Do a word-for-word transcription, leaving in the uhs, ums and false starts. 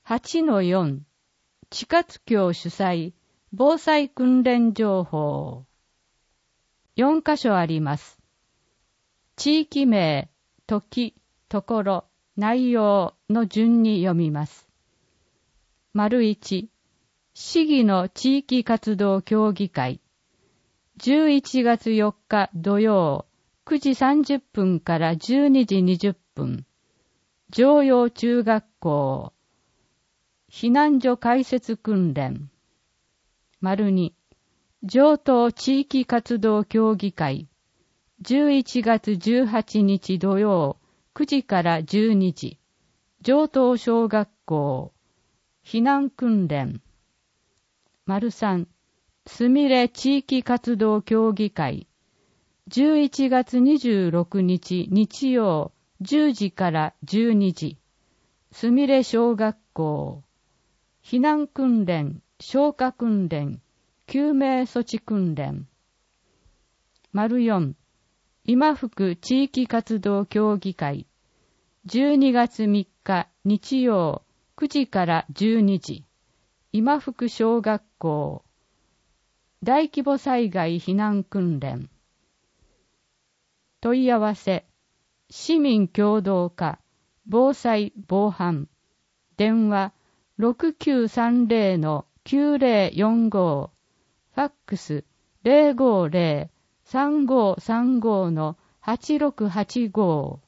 はちのよん 地活協主催防災訓練情報。よん箇所あります。地域名、時、ところ、内容の順に読みます。丸いち、市議の地域活動協議会。じゅういちがつよっか土曜くじさんじゅっぷんからじゅうにじにじゅっぷん。常陽中学校。避難所開設訓練。丸に、上東地域活動協議会。じゅういちがつじゅうはちにち土曜くじからじゅうにじ。上東小学校。避難訓練。丸さん、すみれ地域活動協議会。じゅういちがつにじゅうろくにち日曜じゅうじからじゅうにじ。すみれ小学校。避難訓練、消火訓練、救命措置訓練。丸よん、今福地域活動協議会。じゅうにがつみっか日曜くじからじゅうにじ。今福小学校。大規模災害避難訓練。問い合わせ、市民協同課、防災防犯。電話、ろくきゅうさんぜろのきゅうぜろよんご。ファックス、ぜろごぜろ さんごさんごのはちろくはちご。